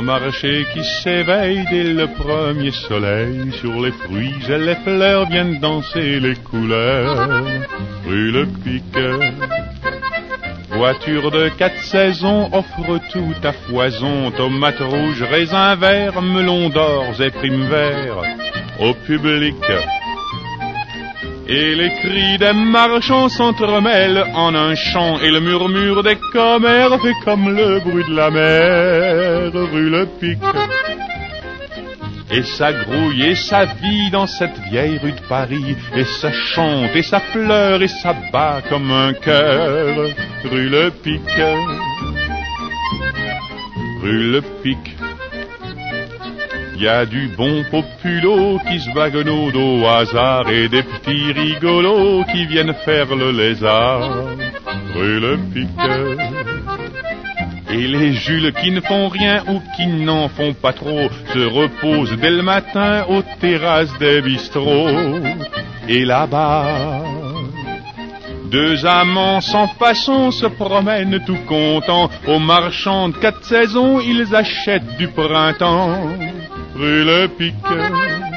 marché qui s'éveille dès le premier soleil. Sur les fruits et les fleurs viennent danser les couleurs. Rue Le Pic, voiture de 4 saisons offre tout à foison. Tomates rouges, raisins verts, melons d'or et primes verts au public. Et les cris des marchands s'entremêlent en un chant, et le murmure des commères fait comme le bruit de la mer. Rue Le Pic. Et ça grouille et ça vit dans cette vieille rue de Paris, et ça chante et ça pleure et ça bat comme un cœur. Rue Le Pic. Rue Le Pic. Y a du bon populo qui se vaguenaude au hasard, et des petits rigolos qui viennent faire le lézard. Rue Le Pic. Et les Jules qui ne font rien ou qui n'en font pas trop se reposent dès le matin aux terrasses des bistrots. Et là-bas, 2 amants sans façon se promènent tout contents. Aux marchands de 4 saisons, ils achètent du printemps. Rue Le Pic.